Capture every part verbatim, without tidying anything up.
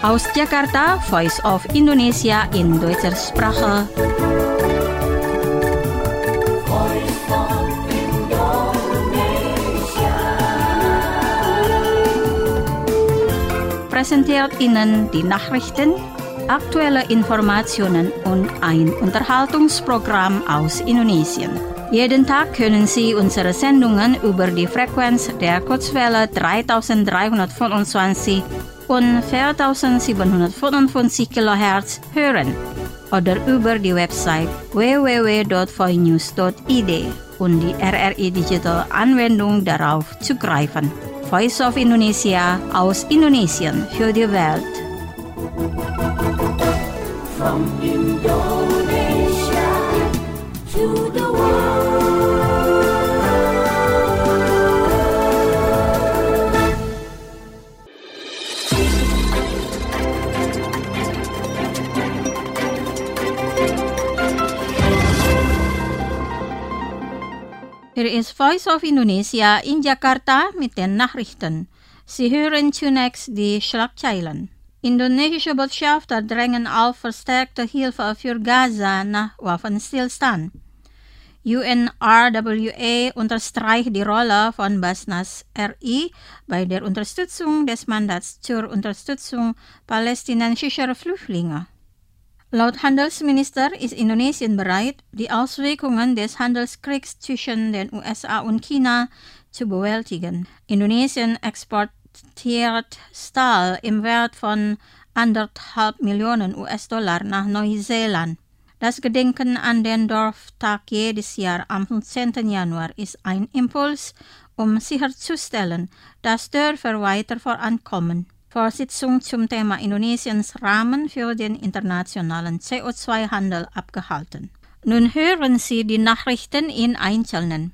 Aus Jakarta, Voice of Indonesia in deutscher Sprache. Präsentiert Ihnen die Nachrichten, aktuelle Informationen und ein Unterhaltungsprogramm aus Indonesien. Jeden Tag können Sie unsere Sendungen über die Frequenz der Kurzwelle dreitausenddreihundertfünfundzwanzig und viertausendsiebenhundertfünfundfünfzig Kilohertz hören oder über die Website w w w punkt voinews punkt i d und die R R I Digital Anwendung darauf zugreifen. Voice of Indonesia aus Indonesien für die Welt. From Indonesia to the world. Hier ist Voice of Indonesia in Jakarta mit den Nachrichten. Sie hören zunächst die Schlagzeilen. Indonesische Botschafter drängen auf verstärkte Hilfe für Gaza nach Waffenstillstand. U N R W A unterstreicht die Rolle von Basnas R I bei der Unterstützung des Mandats zur Unterstützung palästinensischer Flüchtlinge. Laut Handelsminister ist Indonesien bereit, die Auswirkungen des Handelskriegs zwischen den U S A und China zu bewältigen. Indonesien exportiert Stahl im Wert von anderthalb Millionen U S-Dollar nach Neuseeland. Das Gedenken an den Dorftag jedes Jahr am fünfzehnten Januar ist ein Impuls, um sicherzustellen, dass Dörfer weiter vorankommen. Vorsitzung zum Thema Indonesiens Rahmen für den internationalen C O zwei Handel abgehalten. Nun hören Sie die Nachrichten in Einzelnen.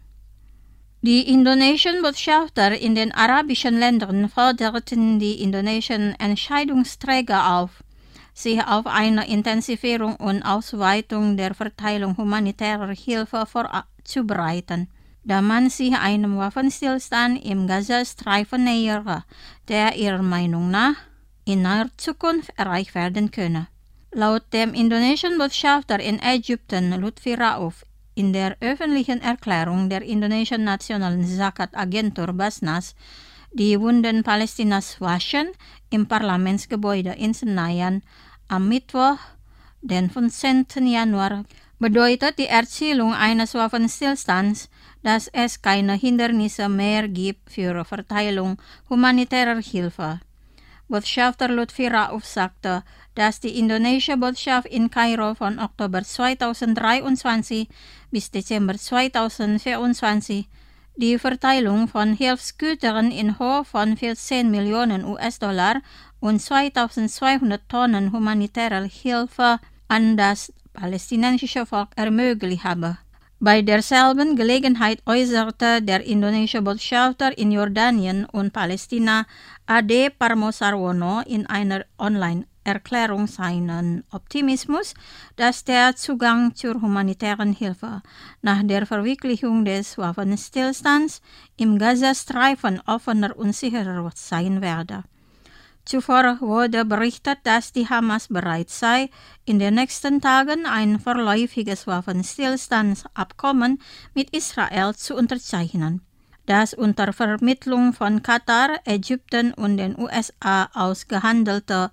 Die indonesischen Botschafter in den arabischen Ländern forderten die indonesischen Entscheidungsträger auf, sich auf eine Intensivierung und Ausweitung der Verteilung humanitärer Hilfe vorzubereiten, da man sich einem Waffenstillstand im Gazastreifen nähere, der ihrer Meinung nach in naher Zukunft erreicht werden könne. Laut dem indonesischen Botschafter in Ägypten, Lutfi Rauf, in der öffentlichen Erklärung der indonesischen Nationalen Zakat-Agentur Basnas, die Wunden Palästinas waschen, im Parlamentsgebäude in Senayan am Mittwoch, den fünfzehnten Januar, bedeutet die Erzielung eines Waffenstillstands, dass es keine Hindernisse mehr gibt für Verteilung humanitärer Hilfe. Botschafter Lutfi Rauf sagte, dass die indonesische Botschaft in Kairo von Oktober zweitausenddreiundzwanzig bis Dezember zweitausendvierundzwanzig die Verteilung von Hilfsgütern in Höhe von vierzehn Millionen U S-Dollar und zweitausendzweihundert Tonnen humanitärer Hilfe an das palästinensische Volk ermöglicht habe. Bei derselben Gelegenheit äußerte der indonesische Botschafter in Jordanien und Palästina Ade Parmosarwono in einer Online-Erklärung seinen Optimismus, dass der Zugang zur humanitären Hilfe nach der Verwirklichung des Waffenstillstands im Gazastreifen offener und sicherer sein werde. Zuvor wurde berichtet, dass die Hamas bereit sei, in den nächsten Tagen ein vorläufiges Waffenstillstandsabkommen mit Israel zu unterzeichnen. Das unter Vermittlung von Katar, Ägypten und den U S A ausgehandelte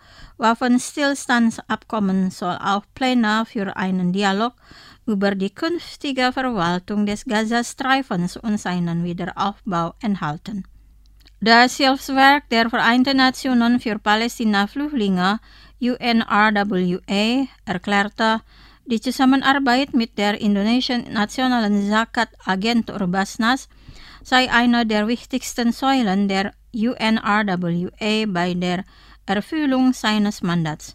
Waffenstillstandsabkommen soll auch Pläne für einen Dialog über die künftige Verwaltung des Gazastreifens und seinen Wiederaufbau enthalten. Das Hilfswerk der Vereinten Nationen für Palästina-Flüchtlinge, U N R W A, erklärte, die Zusammenarbeit mit der indonesischen Nationalen Zakat-Agentur Basnas sei eine der wichtigsten Säulen der U N R W A bei der Erfüllung seines Mandats,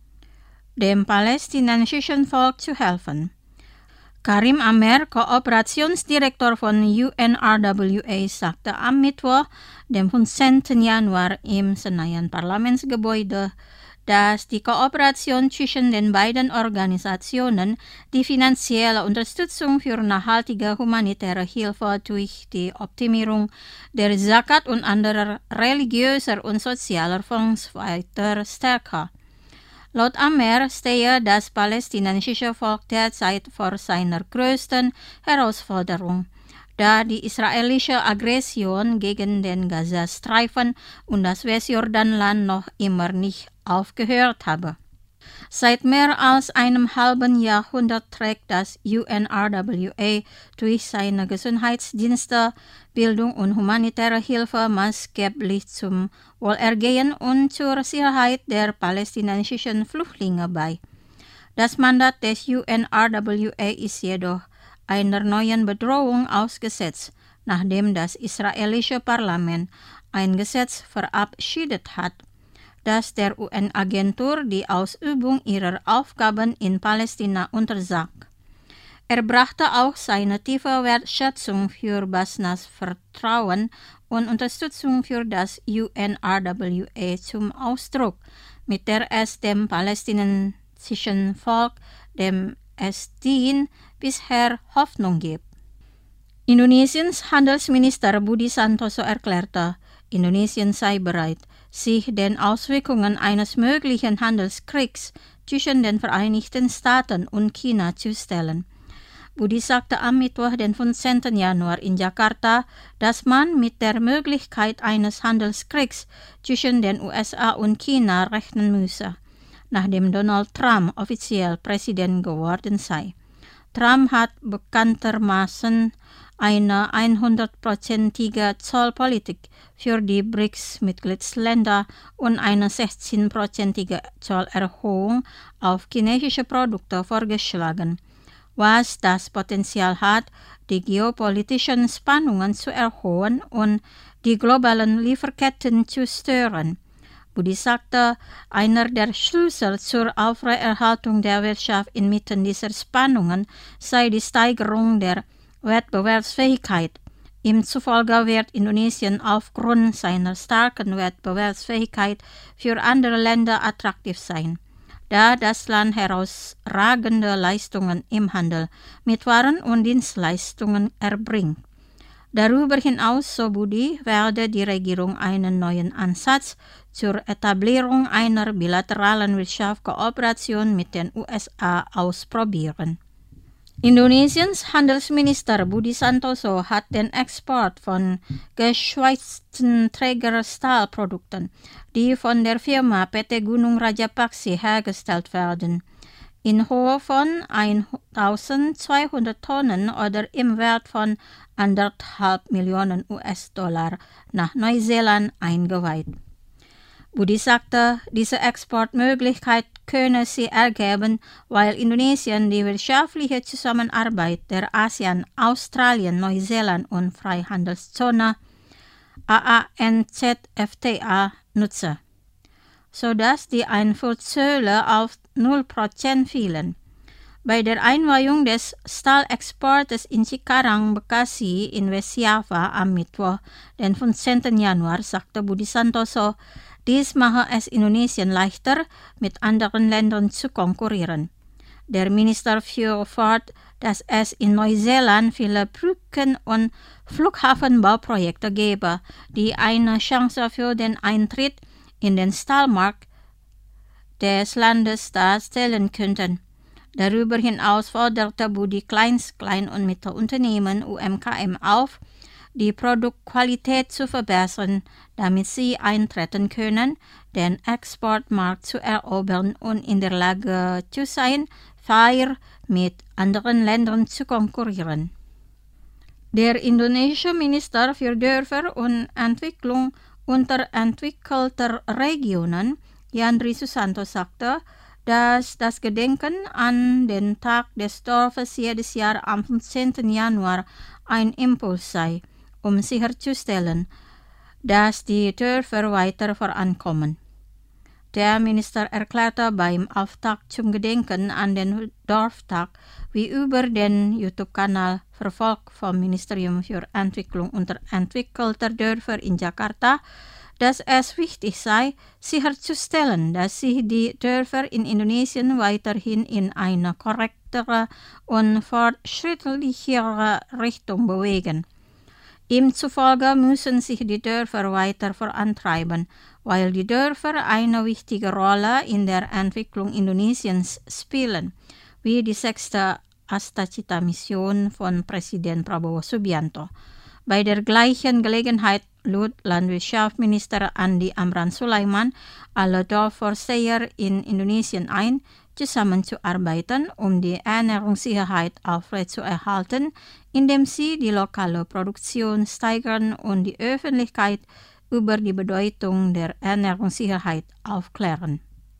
dem palästinensischen Volk zu helfen. Karim Amer, Kooperationsdirektor von U N R W A, sagte am Mittwoch, dem fünfzehnten Januar im Senayan Parlamentsgebäude, dass die Kooperation zwischen den beiden Organisationen die finanzielle Unterstützung für nachhaltige humanitäre Hilfe durch die Optimierung der Zakat und anderer religiöser und sozialer Fonds weiter stärken. Laut Amer stehe das palästinensische Volk derzeit vor seiner größten Herausforderung, da die israelische Aggression gegen den Gazastreifen und das Westjordanland noch immer nicht aufgehört habe. Seit mehr als einem halben Jahrhundert trägt das U N R W A durch seine Gesundheitsdienste, Bildung und humanitäre Hilfe maßgeblich zum Wohlergehen und zur Sicherheit der palästinensischen Flüchtlinge bei. Das Mandat des U N R W A ist jedoch einer neuen Bedrohung ausgesetzt, nachdem das israelische Parlament ein Gesetz verabschiedet hat, das der U N-Agentur die Ausübung ihrer Aufgaben in Palästina untersagt. Er brachte auch seine tiefe Wertschätzung für Basnas Vertrauen und Unterstützung für das U N R W A zum Ausdruck, mit der es dem palästinensischen Volk, dem es dient, bisher Hoffnung gibt. Indonesiens Handelsminister Budi Santoso erklärte, Indonesien sei bereit, sich den Auswirkungen eines möglichen Handelskriegs zwischen den Vereinigten Staaten und China zu stellen. Budi sagte am Mittwoch, den fünfzehnten Januar in Jakarta, dass man mit der Möglichkeit eines Handelskriegs zwischen den U S A und China rechnen müsse, nachdem Donald Trump offiziell Präsident geworden sei. Trump hat bekanntermaßen eine hundertprozentige Zollpolitik für die B R I C S-Mitgliedsländer und eine sechzehnprozentige Zollerhöhung auf chinesische Produkte vorgeschlagen, was das Potenzial hat, die geopolitischen Spannungen zu erhöhen und die globalen Lieferketten zu stören. Budi sagte, einer der Schlüssel zur Aufrechterhaltung der Wirtschaft inmitten dieser Spannungen sei die Steigerung der Wettbewerbsfähigkeit. Ihm zufolge wird Indonesien aufgrund seiner starken Wettbewerbsfähigkeit für andere Länder attraktiv sein, da das Land herausragende Leistungen im Handel mit Waren und Dienstleistungen erbringt. Darüber hinaus, so Budi, werde die Regierung einen neuen Ansatz zur Etablierung einer bilateralen Wirtschaftskooperation mit den U S A ausprobieren. Indonesiens Handelsminister Budi Santoso hat den Export von geschweißten Trägerstahlprodukten, die von der Firma P T Gunung Rajapaksi hergestellt werden, in Höhe von eintausendzweihundert Tonnen oder im Wert von anderthalb Millionen U S-Dollar nach Neuseeland eingeweiht. Budi sagte, diese Exportmöglichkeit könne sie ergeben, weil Indonesien die wirtschaftliche Zusammenarbeit der ASEAN, Australien, Neuseeland und Freihandelszone A A N Z F T A nutze, sodass die Einfuhrzölle auf null Prozent fielen. Bei der Einweihung des Stahlexportes in Cikarang, Bekasi in Westjava am Mittwoch, den fünfzehnten Januar, sagte Budi Santoso, dies mache es Indonesien leichter, mit anderen Ländern zu konkurrieren. Der Minister fuhr fort, dass es in Neuseeland viele Brücken- und Flughafenbauprojekte gebe, die eine Chance für den Eintritt in den Stahlmarkt des Landes darstellen könnten. Darüber hinaus forderte Budi Kleins-, Klein- und Mittelunternehmen U M K M auf, die Produktqualität zu verbessern, damit sie eintreten können, den Exportmarkt zu erobern und in der Lage zu sein, fair mit anderen Ländern zu konkurrieren. Der indonesische Minister für Dörfer und Entwicklung unterentwickelter Regionen, Yandri Susanto, sagte, dass das Gedenken an den Tag des Dorfes jedes Jahr am fünfzehnten Januar ein Impuls sei, um sicherzustellen, dass die Dörfer weiter vorankommen. Der Minister erklärte beim Auftakt zum Gedenken an den Dorftag, wie über den YouTube-Kanal verfolgt vom Ministerium für Entwicklung unterentwickelter Dörfer in Jakarta, dass es wichtig sei, sicherzustellen, dass sich die Dörfer in Indonesien weiterhin in eine korrektere und fortschrittlichere Richtung bewegen. Ihm zufolge müssen sich die Dörfer weiter vorantreiben, weil die Dörfer eine wichtige Rolle in der Entwicklung Indonesiens spielen, wie die sechste Astacita-Mission von Präsident Prabowo Subianto. Bei der gleichen Gelegenheit lud Landwirtschaftsminister Andi Amran Sulaiman alle Dorfvorsteher in Indonesien ein, zusammenzuarbeiten, um die Ernährungssicherheit aufrechtzuerhalten, indem sie die lokale Produktion steigern und die Öffentlichkeit über die Bedeutung der Ernährungssicherheit aufklären.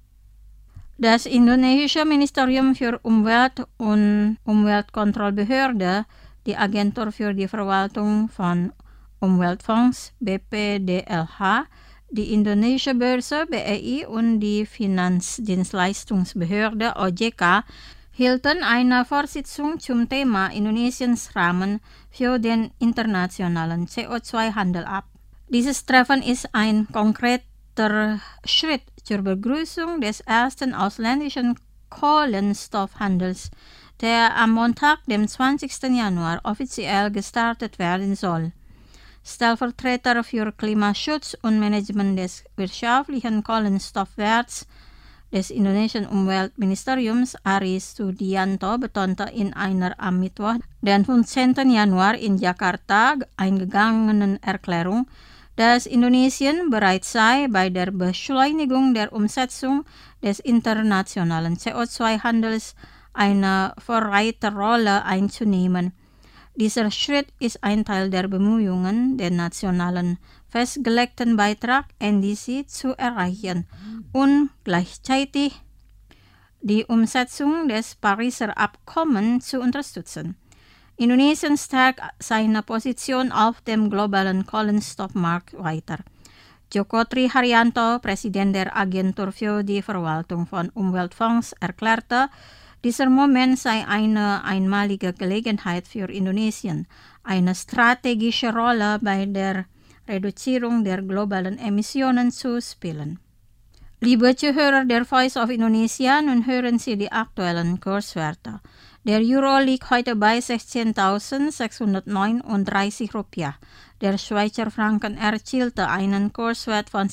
Das indonesische Ministerium für Umwelt und Umweltkontrollbehörde, die Agentur für die Verwaltung von Umweltfonds B P D L H, die Indonesische Börse B E I und die Finanzdienstleistungsbehörde O J K hielten eine Vorsitzung zum Thema Indonesiens Rahmen für den internationalen C O zwei Handel ab. Dieses Treffen ist ein konkreter Schritt zur Begrüßung des ersten ausländischen Kohlenstoffhandels, der am Montag, dem zwanzigsten Januar, offiziell gestartet werden soll. Stellvertreter für Klimaschutz und Management des wirtschaftlichen Kohlenstoffwerts des indonesischen Umweltministeriums Ari Sudianto betonte in einer am Mittwoch, den fünfzehnten Januar in Jakarta eingegangenen Erklärung, dass Indonesien bereit sei, bei der Beschleunigung der Umsetzung des internationalen C O zwei Handels eine Vorreiterrolle einzunehmen. Dieser Schritt ist ein Teil der Bemühungen, den nationalen festgelegten Beitrag N D C zu erreichen und gleichzeitig die Umsetzung des Pariser Abkommens zu unterstützen. Indonesien stärkt seine Position auf dem globalen Kohlenstoffmarkt weiter. Joko Triharyanto, Präsident der Agentur für die Verwaltung von Umweltfonds, erklärte, dieser Moment sei eine einmalige Gelegenheit für Indonesien, eine strategische Rolle bei der Reduzierung der globalen Emissionen zu spielen. Liebe Zuhörer der Voice of Indonesia, nun hören Sie die aktuellen Kurswerte. Der Euro liegt heute bei sechzehntausendsechshundertneununddreißig Rupiah. Der Schweizer Franken erzielte einen Kurswert von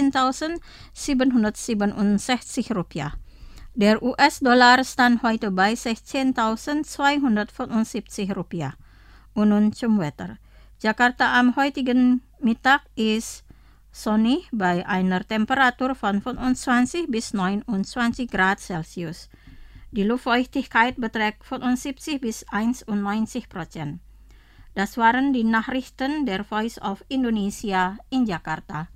siebzehntausendsiebenhundertsiebenundsechzig Rupiah. Der U S-Dollar stand heute bei sechzehntausendzweihundertfünfundsiebzig Rupiah. Und nun zum Wetter. Jakarta am heutigen Mittag ist sonnig bei einer Temperatur von fünfundzwanzig bis neunundzwanzig Grad Celsius. Die Luftfeuchtigkeit beträgt fünfundsiebzig bis einundneunzig Prozent. Das waren die Nachrichten der Voice of Indonesia in Jakarta.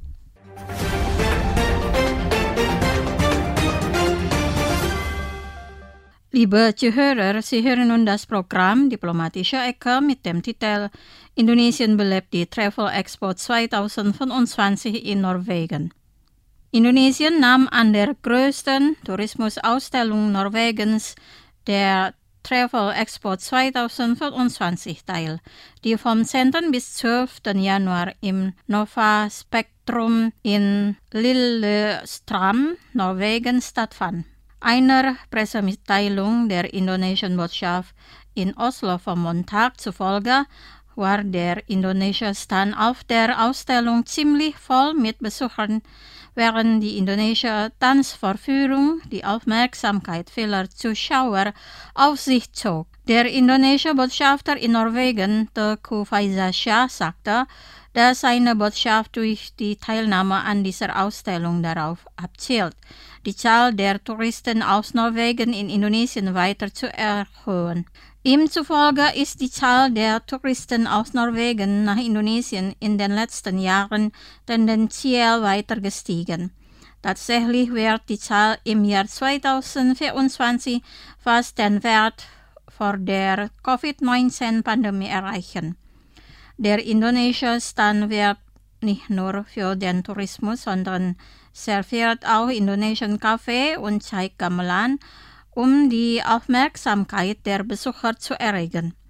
Liebe Zuhörer, Sie hören nun das Programm Diplomatische Ecke mit dem Titel Indonesien belebt die Travel Expo zweitausendfünfundzwanzig in Norwegen. Indonesien nahm an der größten Tourismusausstellung Norwegens, der Travel Expo zweitausendfünfundzwanzig, teil, die vom zehnten bis zwölften Januar im Nova Spektrum in Lillestrøm, Norwegen, stattfand. Einer Pressemitteilung der indonesischen Botschaft in Oslo vom Montag zufolge war der indonesische Stand auf der Ausstellung ziemlich voll mit Besuchern, während die indonesische Tanzvorführung die Aufmerksamkeit vieler Zuschauer auf sich zog. Der indonesische Botschafter in Norwegen, Teguh Faizah, sagte, dass seine Botschaft durch die Teilnahme an dieser Ausstellung darauf abzielt, die Zahl der Touristen aus Norwegen in Indonesien weiter zu erhöhen. Ihm zufolge ist die Zahl der Touristen aus Norwegen nach Indonesien in den letzten Jahren tendenziell weiter gestiegen. Tatsächlich wird die Zahl im Jahr zweitausendvierundzwanzig fast den Wert vor der Covid neunzehn Pandemie erreichen. Der indonesische Stand wirbt nicht nur für den Tourismus, sondern serviert auch indonesischen Kaffee und Chai Gamelan, um die Aufmerksamkeit der Besucher zu erregen.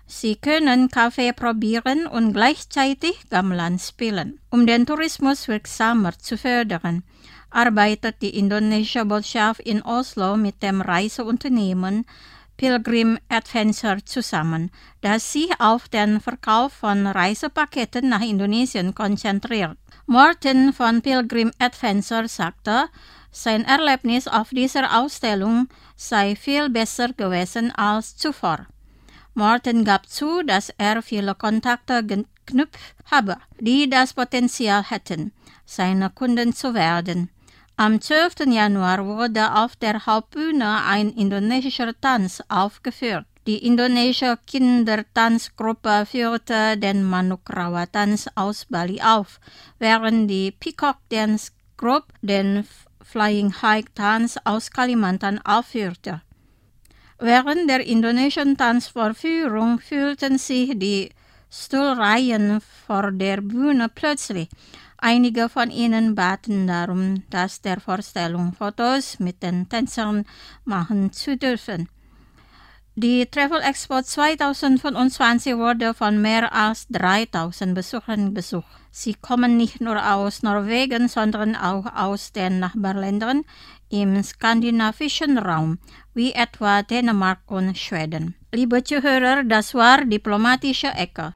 Sie können Kaffee probieren und gleichzeitig Gamelan spielen. Um den Tourismus wirksamer zu fördern, arbeitet die indonesische Botschaft in Oslo mit dem Reiseunternehmen Pilgrim Adventure zusammen, das sich auf den Verkauf von Reisepaketen nach Indonesien konzentriert. Morten von Pilgrim Adventure sagte, sein Erlebnis auf dieser Ausstellung sei viel besser gewesen als zuvor. Morten gab zu, dass er viele Kontakte geknüpft habe, die das Potenzial hätten, seine Kunden zu werden. Am zwölften Januar wurde auf der Hauptbühne ein indonesischer Tanz aufgeführt. Die indonesische Kindertanzgruppe führte den Manukrawa-Tanz aus Bali auf, während die Peacock Dance Group den Flying High-Tanz aus Kalimantan aufführte. Während der indonesischen Tanzvorführung fühlten sich die Stuhlreihen vor der Bühne plötzlich. Einige von ihnen baten darum, dass der Vorstellung Fotos mit den Tänzern machen zu dürfen. Die Travel Expo zwanzig fünfundzwanzig wurde von mehr als dreitausend Besuchern besucht. Sie kommen nicht nur aus Norwegen, sondern auch aus den Nachbarländern im skandinavischen Raum, wie etwa Dänemark und Schweden. Liebe Zuhörer, das war Diplomatische Ecke.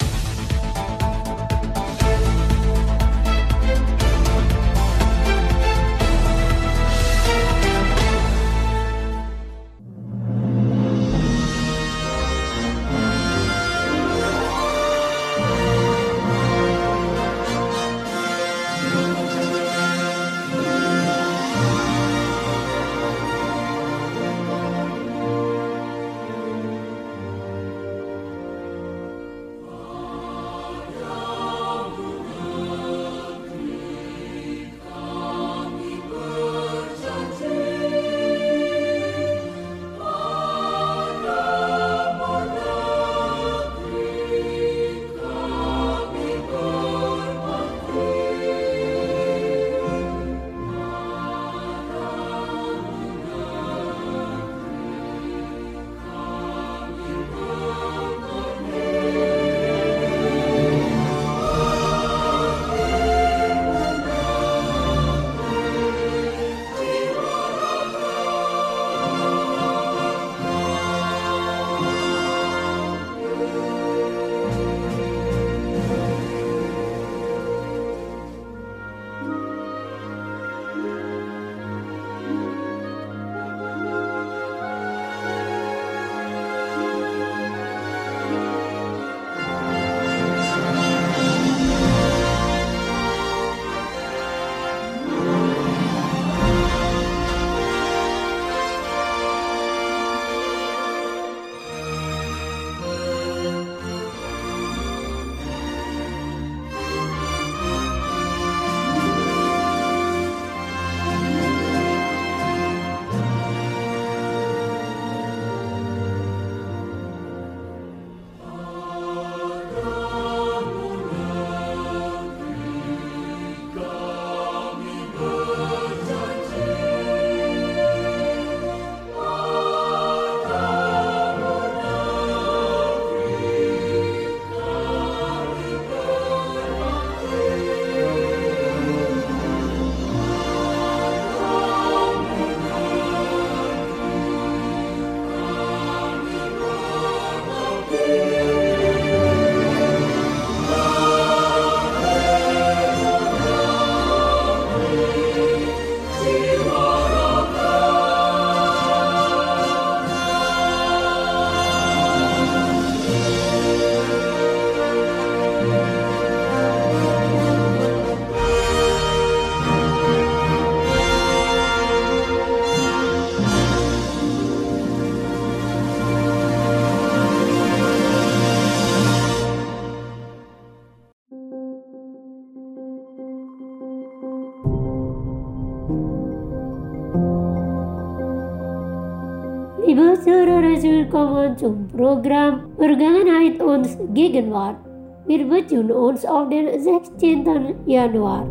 Liebe Zuhörer, willkommen zum Programm Vergangenheit und Gegenwart. Wir beziehen uns auf den sechzehnten Januar.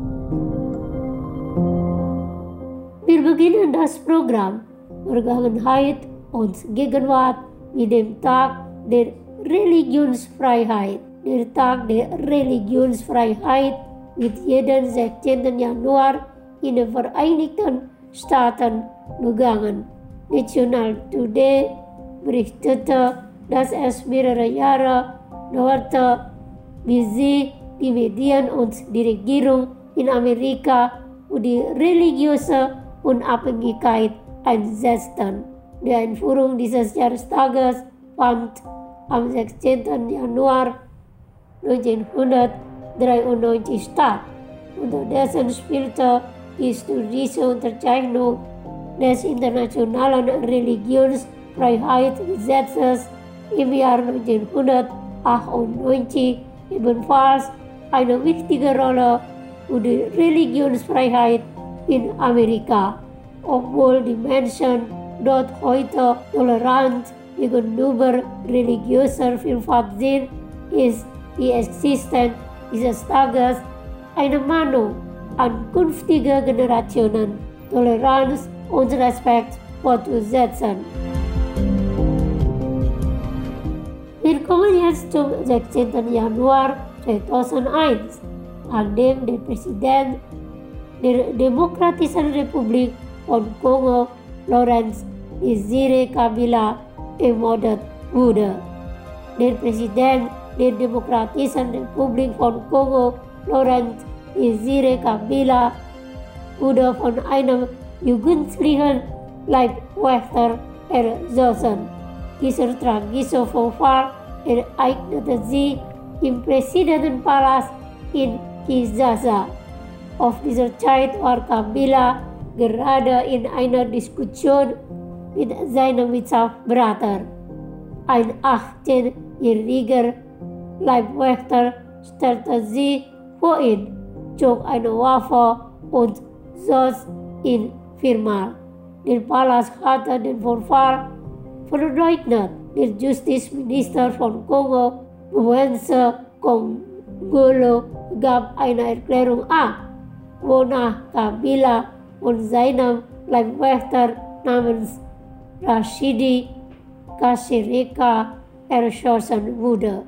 Wir beginnen das Programm Vergangenheit und Gegenwart mit dem Tag der Religionsfreiheit. Der Tag der Religionsfreiheit wird jeden sechzehnten Januar in den Vereinigten Staaten begangen. National Today berichtete, dass es mehrere Jahre dauerte, bis sie die Medien und die Regierung in Amerika und die religiöse Unabhängigkeit einsetzten. Die Einführung dieses Jahrestages fand am sechzehnten Januar neunzehnhundertdreiundneunzig statt. Unterdessen spielte die historische Unterzeichnung des Internationalen Religionsfreiheitsgesetzes im Jahr neunzehnhundertachtundneunzig ebenfalls eine wichtige Rolle für die Religionsfreiheit in Amerika. Obwohl die Menschen dort heute tolerant gegenüber religiöser Vielfalt sind, ist die Existenz dieses Tages eine Mahnung an künftige Generationen, Toleranz und Respekt fortzusetzen. Wir kommen jetzt zum sechzehnten Januar zweitausendeins, an dem der Präsident der Demokratischen Republik von Kongo, Laurent Desire Kabila, ermordet wurde. Der Präsident der Demokratischen Republik von Kongo, Laurent Desire Kabila, wurde von einem jugendlichen Leibwächter erschossen. Dieser tragische Vorfall ereignete sich im Präsidentenpalast in Kinshasa. Auf dieser Zeit war Kabila gerade in einer Diskussion mit seinem Mitstreiter. Ein achtzehnjähriger Leibwächter stellte sich vor ihn, zog eine Waffe und schoss ihn viermal. Der Palast hatte den Vorfall verleugnet. Der Justizminister von Kongo, Moise Kongolo, gab eine Erklärung ab, wonach Kabila und seinem Leibwächter namens Rashidi Kasirika erschossen wurde.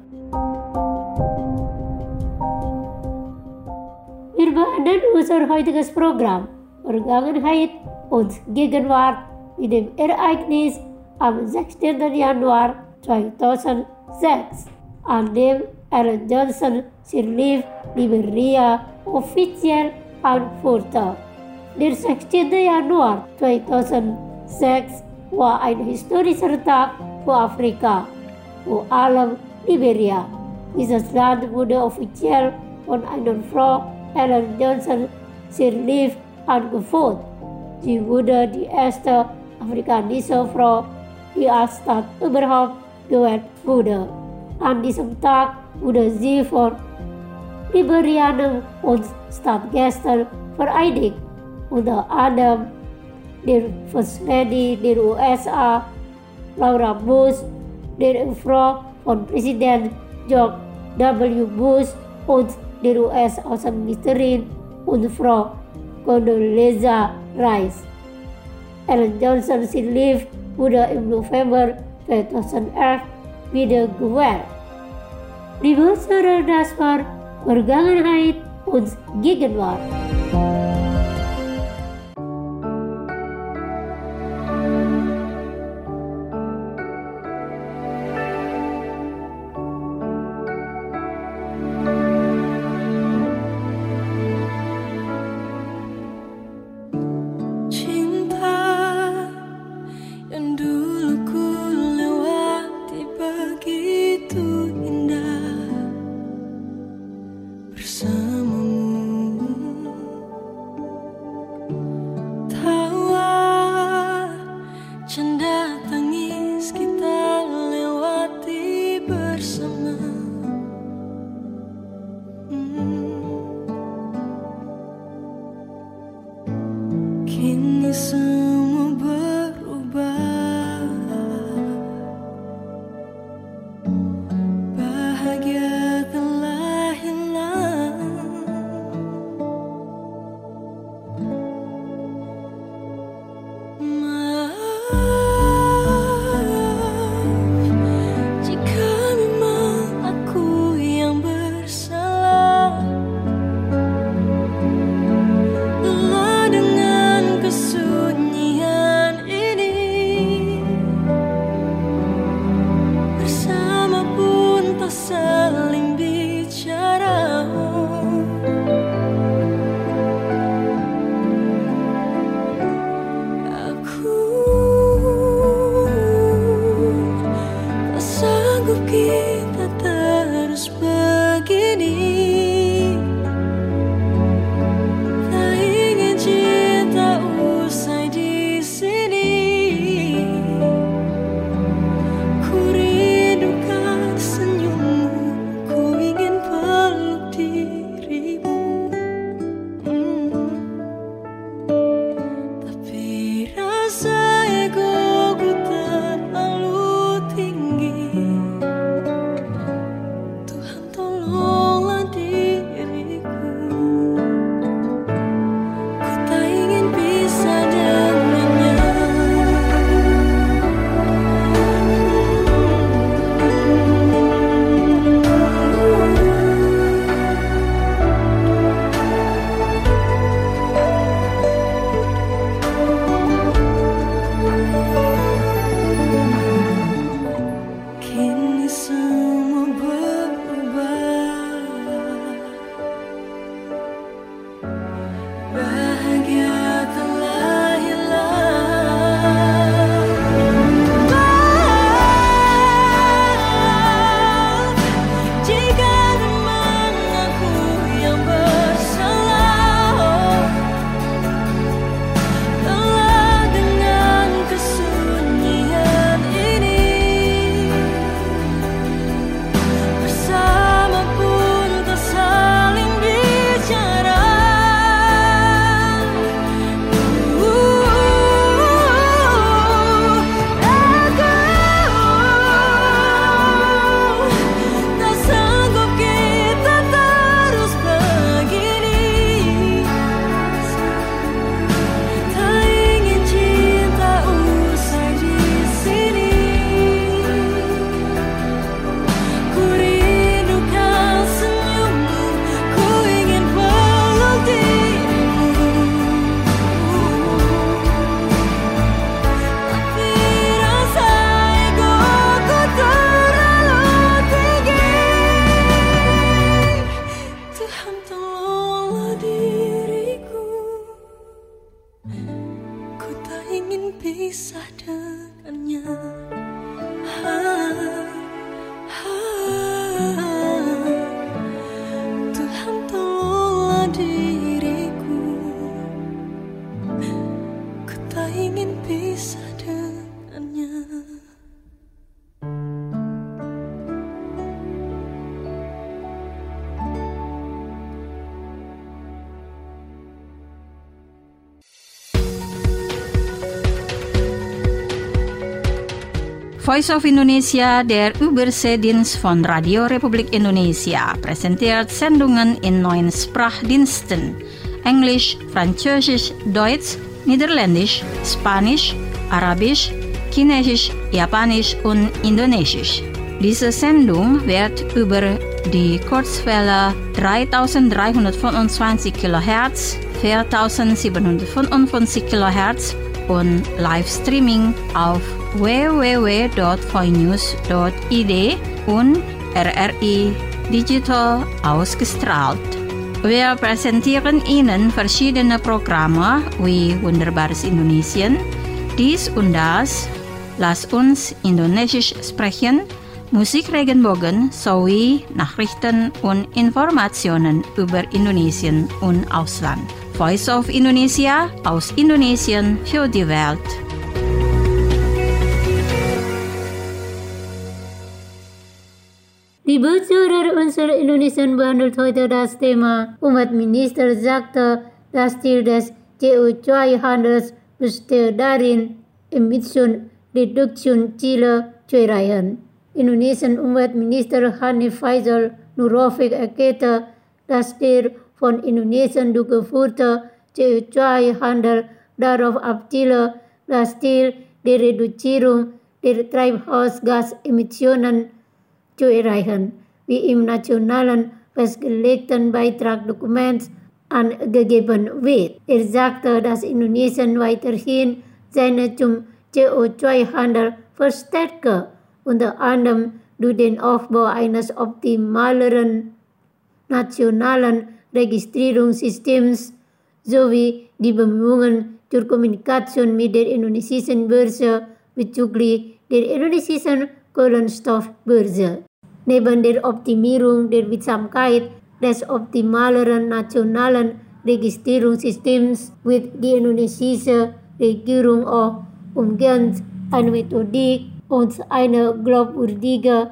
Wir beenden unser heutiges Programm Vergangenheit und Gegenwart mit dem Ereignis am sechzehnten Januar zweitausendsechs, an dem Ellen Johnson Sirleaf Liberia offiziell anführte. Der sechzehnte Januar zweitausendsechs war ein historischer Tag für Afrika, vor allem Liberia. Dieses Land wurde offiziell von einer Frau, Ellen Johnson Sirleaf, angeführt. Sie wurde die erste afrikanische Frau, die als Staat überhaupt gewählt wurde. An diesem Tag wurde sie von Liberianern und Staatsgästen vereidigt, unter anderem der First Lady der U S A, Laura Bush, der Frau von Präsident George W. Bush und der U S-Außenministerin und Frau Condoleezza Rice. Ellen Johnson Sirleaf wurde im November zweitausendelf wiedergewählt. Liebe Hörer, das war Vergangenheit und Gegenwart. Bersamamu sanggup kita terus begini. Tak ingin cinta usai di sini. Ku rindukan senyummu, ku ingin peluk dirimu. Hmm. Tapi rasa egoku terlalu tinggi. Tuhan tolonglah diriku. Ku tak ingin pisah dengannya. Kini semua berubah. Bahagia telah hilang. Maaf jika memang aku yang bersalah. Telah dengan kesunyian ini. Bersama pun tak saling bicara. Aku tak sanggup kita terus begini. Tak ingin cinta usai di sini. Ku rindukan senyummu, ku ingin peluk dirimu. Tapi rasa egoku terlalu tinggi. Tuhan tolonglah diriku. Ku tak ingin pisah dengannya. Tuhan tolonglah diriku. Ku tak ingin pisah dengannya. Voice of Indonesia, der Überseedienst von Radio Republik Indonesia, präsentiert Sendungen in neun Sprachdiensten: Englisch, Französisch, Deutsch, Niederländisch, Spanisch, Arabisch, Chinesisch, Japanisch und Indonesisch. Diese Sendung wird über die Kurzwelle dreitausenddreihundertfünfundzwanzig Kilohertz, viertausendsiebenhundertfünfundfünfzig Kilohertz und Livestreaming auf w w w punkt voinews punkt i d und R R I Digital ausgestrahlt. Wir präsentieren Ihnen verschiedene Programme wie Wunderbares Indonesien, dies und das, Lass uns Indonesisch sprechen, Musik Regenbogen sowie Nachrichten und Informationen über Indonesien und Ausland. Voice of Indonesia aus Indonesien für die Welt. Die Bundesrat unserer Indonesien behandelt heute das Thema. Umweltminister sagte, das Ziel des C O zwei Handels besteht darin, Emissionsreduktionsziele zu erreichen. Indonesian Umweltminister Hanif Faisal Nurrafiq erklärte, dass der von Indonesien durchgeführte C O zwei Handel darauf abziele, das Ziel der Reduzierung der Treibhausgasemissionen zu erreichen, wie im nationalen festgelegten Beitragsdokument angegeben wird. Er sagte, dass Indonesien weiterhin seine zum C O zwei Handel verstärke, unter anderem durch den Aufbau eines optimaleren nationalen Registrierungssystems sowie die Bemühungen zur Kommunikation mit der indonesischen Börse bezüglich der indonesischen koolstofbeurzen. Neben der Optimierung der Wirksamkeit des optimaleren nationalen Registrierungssystems wird die indonesische Regierung auch umgehend eine Methodik und eine glaubwürdige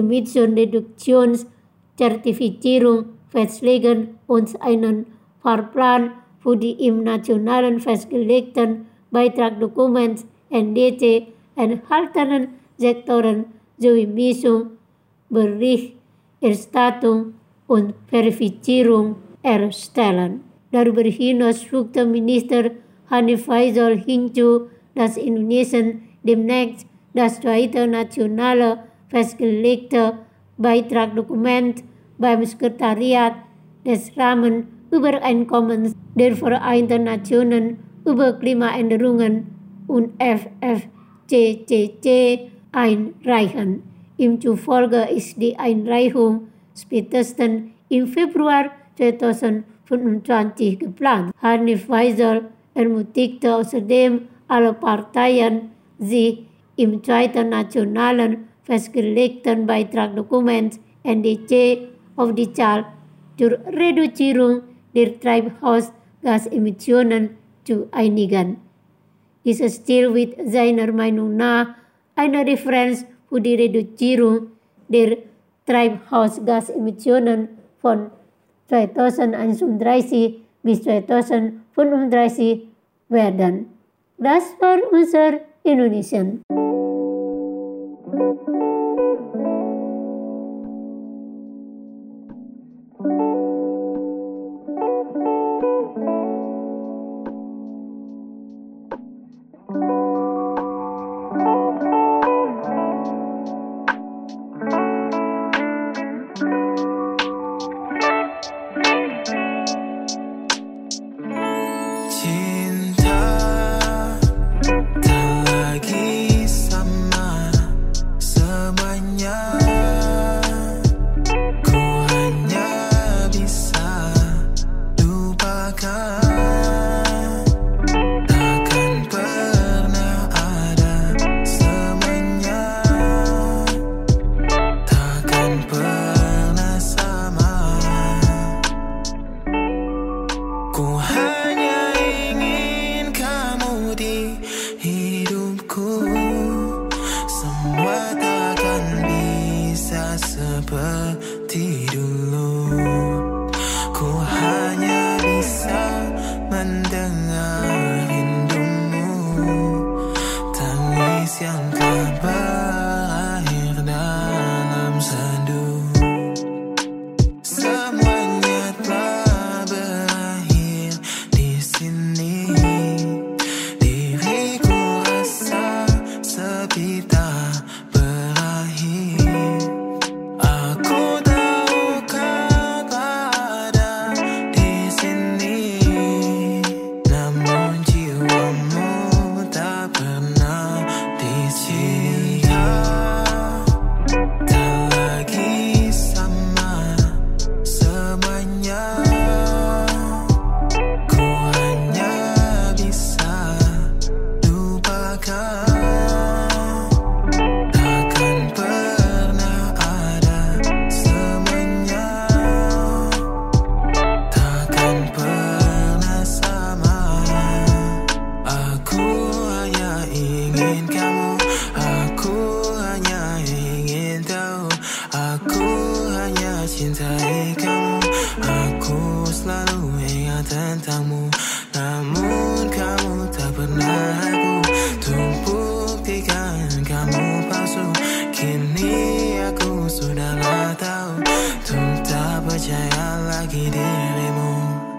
Emissionreduktionszertifizierung festlegen und einen Fahrplan für die im nationalen festgelegten Beitragsdokument N D C enthaltenen Sektoren sowie Messung, Berichterstattung und Verifizierung erstellen. Darüber hinaus fügte Minister Hanif Faisal hinzu, dass Indonesien demnächst das zweite nationale festgelegte Beitragsdokument beim Sekretariat des Rahmenübereinkommens der Vereinten Nationen über Klimaänderungen und F F C C C einreichen. Ihm zufolge ist die Einreichung spätestens im Februar zweitausendfünfundzwanzig geplant. Hanif Faisal ermutigte außerdem alle Parteien, sich im zweiten nationalen festgelegten Beitragsdokument N D C auf die Zahl zur Reduzierung der Treibhausgasemissionen zu einigen. Dieses Ziel wird seiner Meinung nach eine Referenz für die Reduzierung der Treibhausgasemissionen von zweitausendeinunddreißig bis zweitausendfünfunddreißig werden. Das war unser Indonesien. seperti dulu. Ku hanya bisa mendengar rindumu, tangis yang telah berakhir dalam sendu. Semuanya telah berakhir di sini. Diriku rasa sepi tak berakhir. Aku tahu kau ada di sini, namun jiwamu tak pernah di sini. Tak lagi sama semuanya. Ku hanya bisa lupakan. Takkan pernah ada semuanya. Takkan pernah sama. Aku hanya ingin kamu. Aku hanya ingin tahu. Aku hanya cintai kamu. Aku selalu ingat tentangmu, namun kamu tak pernah aku. Untuk buktikan kamu palsu, kini aku sudahlah tahu. Untuk tak percaya lagi dirimu.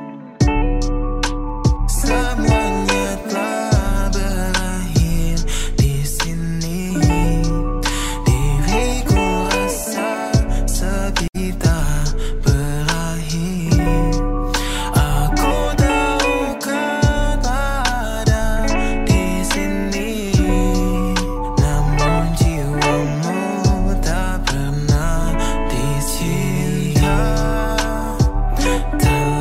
Semuanya telah berakhir di sini. Diriku rasa sepi tak berakhir. Aku tahu kau ada di sini, namun jiwamu tak pernah di sini. Tak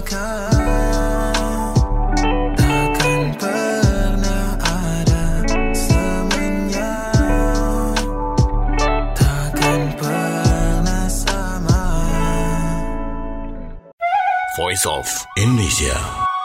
takkan pernah ada semuanya, takkan pernah sama. Voice of Indonesia.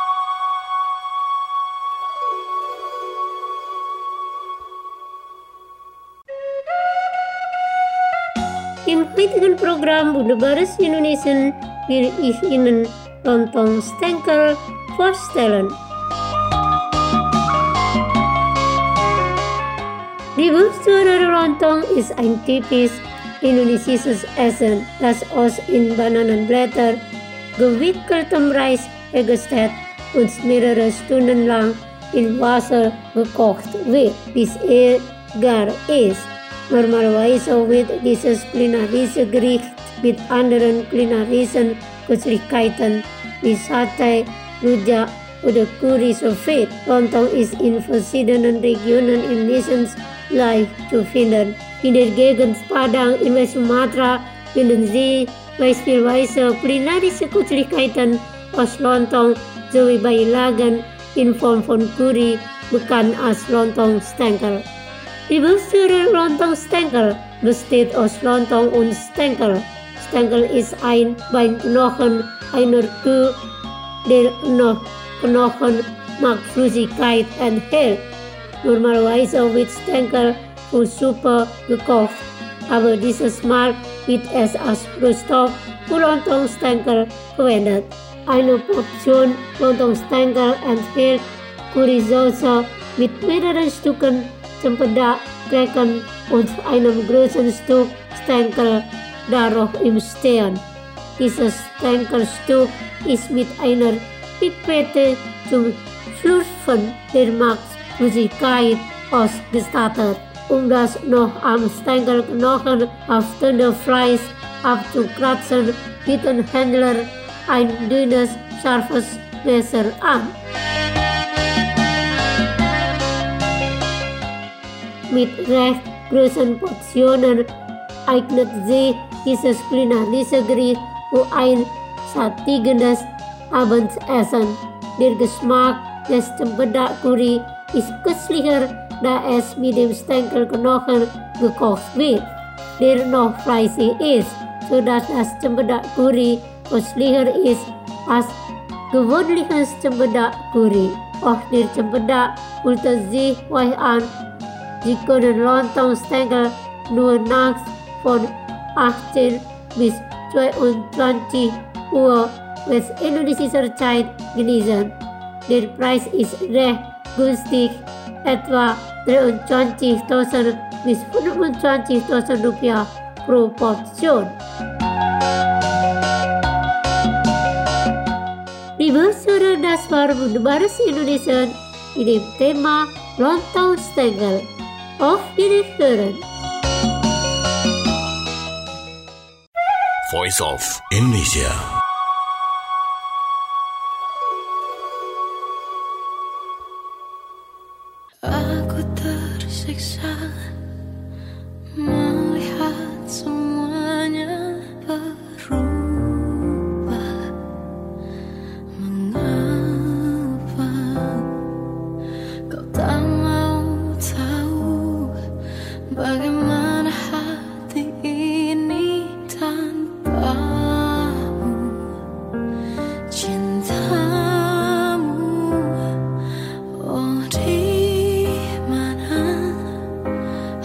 Im heutigen Programm Wunderbares Indonesian will ich Ihnen Lontong Stengkel vorstellen. Die Wurstwürmer Lontong ist ein typisch indonesisches Essen, das aus in Bananenblätter gewickeltem Reis hergestellt und mehrere Stunden lang in Wasser gekocht wird, bis er gar ist. Normalerweise wird dieses kulinarische Gericht mit anderen kulinarischen Köstlichkeiten wie Satay, Rujak oder Curry serviert. Lontong ist in verschiedenen Regionen Indonesiens leicht zu finden. In der Gegend Padang in West Sumatra finden Sie beispielsweise kulinarische Köstlichkeiten aus Lontong sowie Beilagen in Form von Curry, bekannt als Lontong Stengkel. Die Wurstwürmer Lontong Stengkel besteht aus Lontong und Stengkel. Stengkel ist ein Beinknochen einer Kuh, der noch Knochen mag Flüssigkeit enthält. Normalerweise wird Stengkel für Suppe gekocht, aber dieses Mal wird es als Rohstoff für Lontong Stengkel verwendet. Eine Portion Lontong Stengkel enthält Currysauce mit mehreren Stücken Cempedak, Kraken und einem großen Stück Stengkel darauf im Stern. Dieses Stengkelstück ist mit einer Pipette zum Schlürfen der Markflüssigkeit ausgestattet. Um das noch am Stengkelknochen haftende Fleisch abzukratzen, bietet Händler ein dünnes, scharfes Messer an. Mit recht großen Portionen eignet sich dieses kulinarische Gericht für ein sättigendes Abendessen. Der Geschmack des Cempedak Curry ist köstlicher, da es mit dem Stengkelknochen gekocht wird, der noch fleischig ist, sodass das Cempedak Curry köstlicher ist als gewöhnliches Cempedak Curry. Auch der Cempedak fühlt sich weich an. Sie können Lontong Stengkel nur nachts von achtzehn bis zweiundzwanzig Uhr westindonesischer Zeit genießen. Der Preis ist recht günstig, etwa dreiundzwanzigtausend bis fünfundzwanzigtausend Rupiah pro Portion. Liebe Zuhörer, das war Wunderbares Indonesien mit dem Thema Lontong Stengkel. Auf Wiederhören. Voice of Indonesia. Aku tersiksa melihat semuanya berubah. Mengapa kau tak mau tahu bagaimana hati ini tanpamu? Cintamu, oh di mana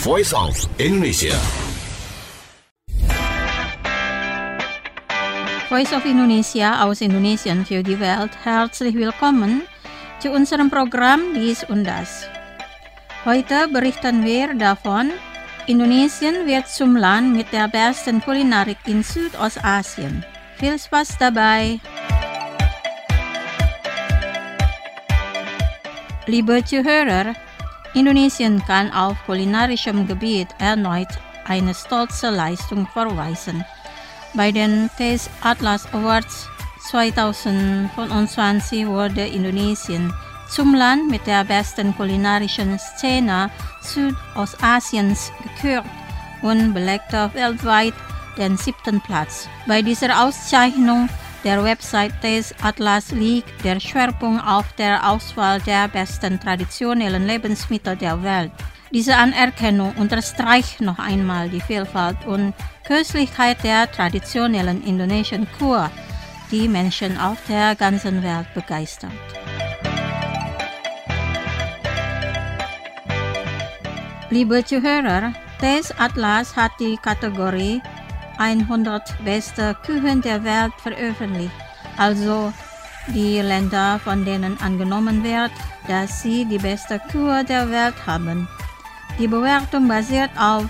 Voice of Indonesia. Voice of Indonesia aus Indonesien für die Welt. Herzlich willkommen zu unserem Programm Dies und Das. Heute berichten wir davon, Indonesien wird zum Land mit der besten Kulinarik in Südostasien. Viel Spaß dabei! Liebe Zuhörer, Indonesien kann auf kulinarischem Gebiet erneut eine stolze Leistung vorweisen. Bei den Taste Atlas Awards zwanzig fünfundzwanzig wurde Indonesien zum Land mit der besten kulinarischen Szene Südostasiens gekürt und belegte weltweit den siebten Platz. Bei dieser Auszeichnung der Website Taste Atlas liegt der Schwerpunkt auf der Auswahl der besten traditionellen Lebensmittel der Welt. Diese Anerkennung unterstreicht noch einmal die Vielfalt und Köstlichkeit der traditionellen indonesischen Kur, die Menschen auf der ganzen Welt begeistert. Liebe Zuhörer, Taste Atlas hat die Kategorie hundert beste Küchen der Welt veröffentlicht, also die Länder, von denen angenommen wird, dass sie die beste Küche der Welt haben. Die Bewertung basiert auf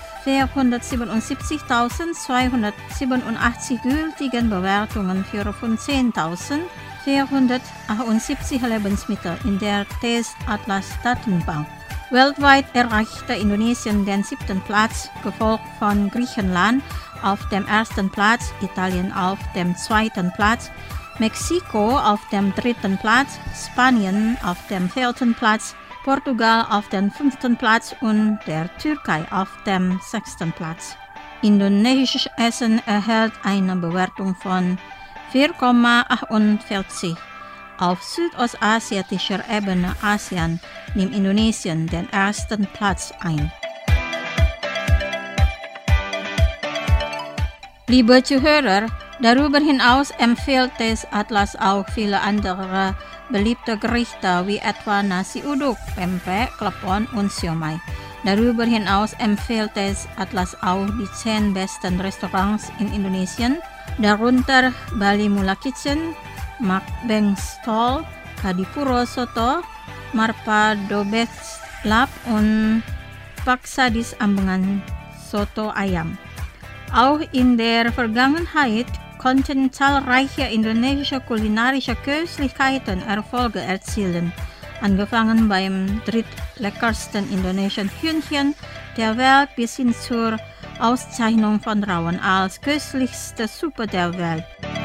vierhundertsiebenundsiebzigtausendzweihundertsiebenundachtzig gültigen Bewertungen für rund zehntausendvierhundertachtundsiebzig Lebensmittel in der Taste Atlas Datenbank. Weltweit erreichte Indonesien den siebten Platz, gefolgt von Griechenland auf dem ersten Platz, Italien auf dem zweiten Platz, Mexiko auf dem dritten Platz, Spanien auf dem vierten Platz, Portugal auf dem fünften Platz und der Türkei auf dem sechsten Platz. Indonesisches Essen erhält eine Bewertung von vier Komma achtundvierzig. Auf südostasiatischer Ebene ASEAN nimmt Indonesien den ersten Platz ein. Liebe Zuhörer, darüber hinaus empfiehlt Taste Atlas auch viele andere beliebte Gerichte wie etwa Nasi Uduk, Pempek, Klepon und Siomay. Darüber hinaus empfiehlt Taste Atlas auch die zehn besten Restaurants in Indonesien, darunter Bali Mula Kitchen, Makbeng Stall, Kadipuro Soto, Marpa Dobes Lab und Paksadis Ambengan Soto Ayam. Auch in der Vergangenheit konnten zahlreiche indonesische kulinarische Köstlichkeiten Erfolge erzielen, angefangen beim drittleckersten indonesischen Hühnchen der Welt bis hin zur Auszeichnung von Rawon als köstlichste Suppe der Welt.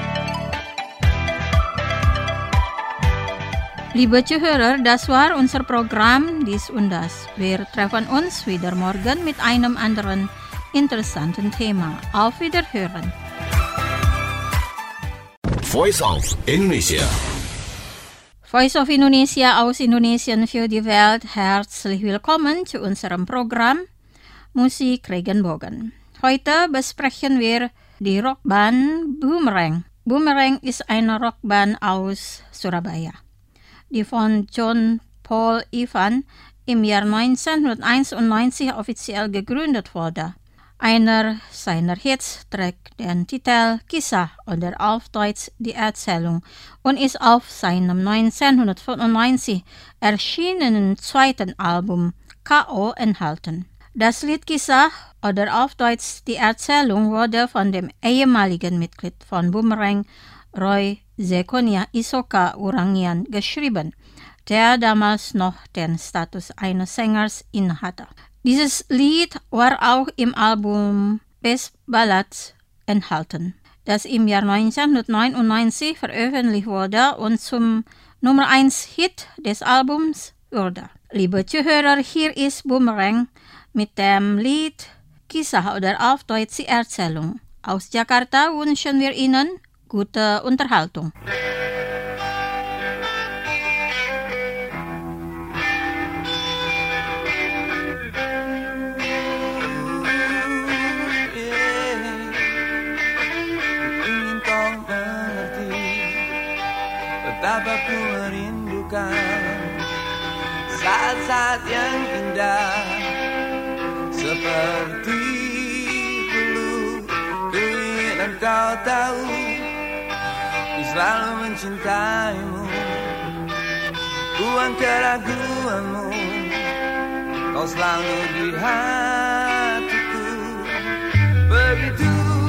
Liebe Zuhörer, das war unser Programm Dies und Das. Wir treffen uns wieder morgen mit einem anderen interessanten Thema. Auf Wiederhören. Voice of Indonesia. Voice of Indonesia aus Indonesien für die Welt. Herzlich willkommen zu unserem Programm Musik Regenbogen. Heute besprechen wir die Rockband Boomerang. Boomerang ist eine Rockband aus Surabaya, die von John Paul Ivan im Jahr neunzehnhunderteinundneunzig offiziell gegründet wurde. Einer seiner Hits trägt den Titel Kisah oder auf Deutsch die Erzählung und ist auf seinem neunzehnhundertfünfundneunzig erschienenen zweiten Album K O enthalten. Das Lied Kisah oder auf Deutsch die Erzählung wurde von dem ehemaligen Mitglied von Boomerang, Roy Zekonia Isoka Urangian, geschrieben, der damals noch den Status eines Sängers innehatte. Dieses Lied war auch im Album Best Ballads enthalten, das im Jahr neunzehnhundertneunundneunzig veröffentlicht wurde und zum Nummer eins Hit des Albums wurde. Liebe Zuhörer, hier ist Boomerang mit dem Lied Kisah oder auf Deutsch die Erzählung. Aus Jakarta wünschen wir Ihnen gute Unterhaltung. Betapa ku merindukan saat-saat yang indah seperti dulu. Ku ingin kau tahu, ku selalu mencintaimu. Buang keraguanmu, kau selalu di hatiku. Begitu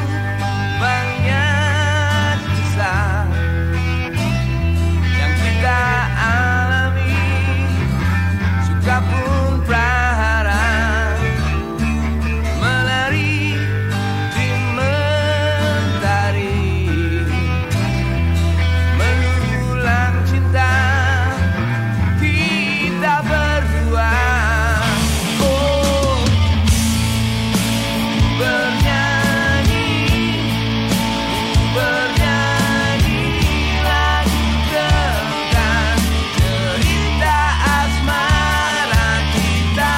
banyak kisah yang kita alami, suka pun prahara, menari di mentari, mengulang cinta kita berdua. Oh, bernyanyi, bernyanyi lagu tentang cerita asmara kita.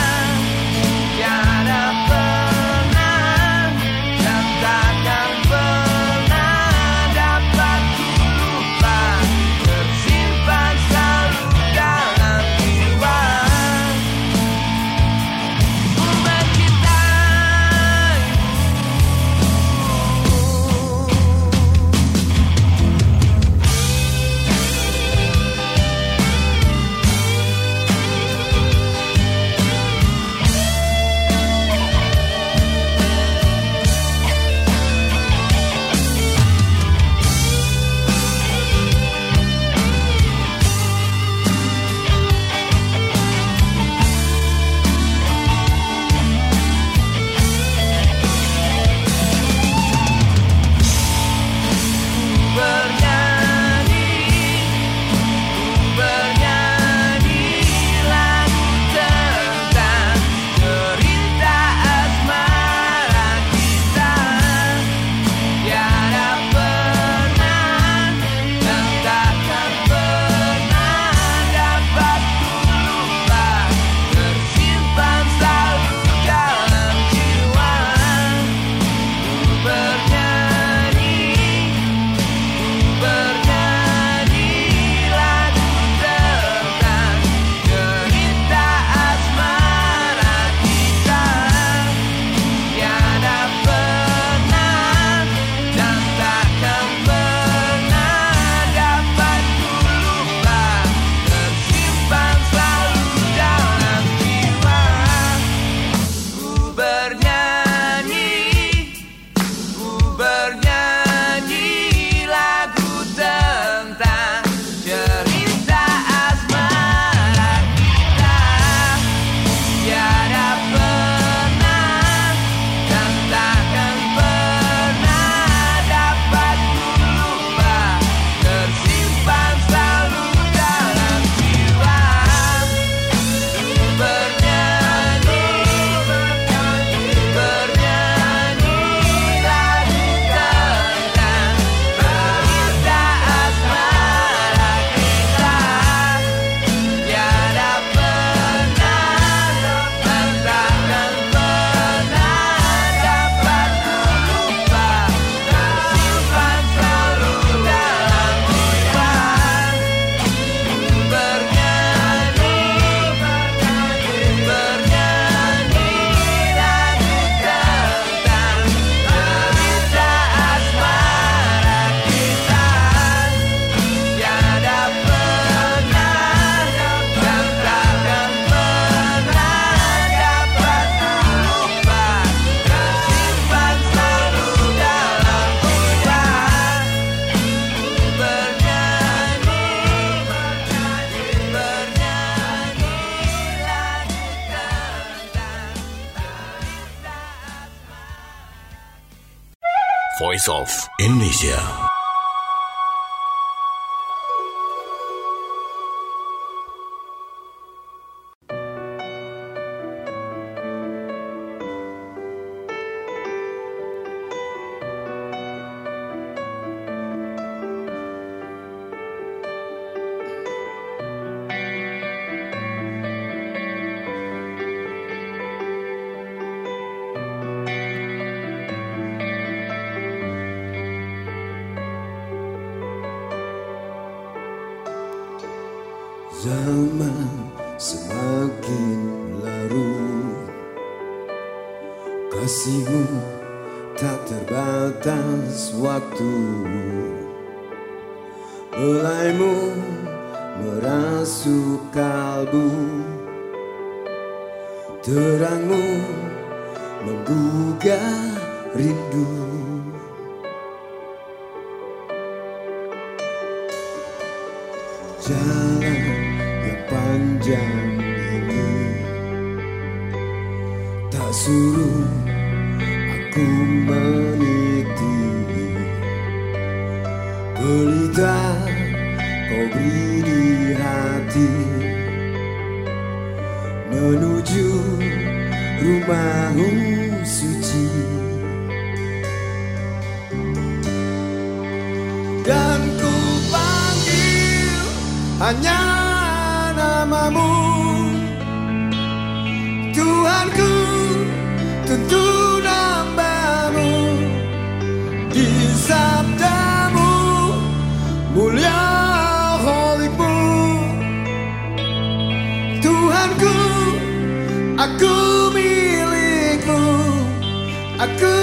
Tiada pernah dan takkan pernah dapat ku lupa, tersimpan selalu dalam jiwa. Ku bernyanyi, ku bernyanyi lagu tentang cerita asmara kita. Tiada pernah dan takkan pernah dapat ku lupa, tersimpan selalu dalam jiwa. Ku bernyanyi, bernyanyi lagu tentang cerita asmara kita. Tiada pernah dan takkan pernah dapat ku lupa, tersimpan selalu dalam jiwa. Ku bernyanyi, ku bernyanyi lagu tentang cerita asmara kita. Tiada pernah dan takkan pernah dapat ku lupa, tersimpan selalu dalam jiwa. Ku bernyanyi, bernyanyi lagu tentang cerita asmara kita. Tiada pernah dan takkan pernah dapat ku lupa, tersimpan selalu dalam jiwa. Ku bernyanyi, bernyanyi lagu tentang cerita asmara kita. Tiada pernah dan takkan pernah dapat ku lupa, tersimpan selalu dalam jiwa. Ku bernyanyi, bernyanyi lagu tentang cerita Voice of Indonesia. Zaman semakin larut, Kasihmu tak terbatas waktu, belaimu merasuk kalbu, terangmu menggugah rindu. Jalan yang panjang ini tak suruh aku meniti, pelita kau beri di hati, menuju rumahmu suci. Dan ku panggil hanya namamu, Tuhanku, tuntun hambamu. Di sabdamu mulia holikmu, Tuhanku, aku milikmu, aku